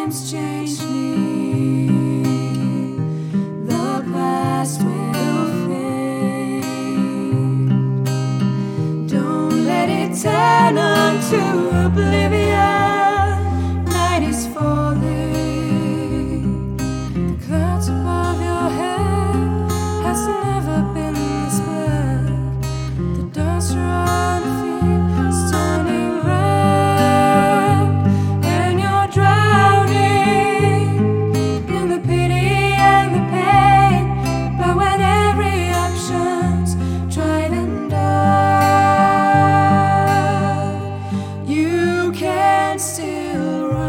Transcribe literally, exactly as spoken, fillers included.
times change me, the past will fade. Don't let it turn unto oblivion. Night is falling. The clouds above your head has never been this black. The dust around your feet is turning red, and you're drowning in the pity and the pain. But when every option's tried and done, you can still run.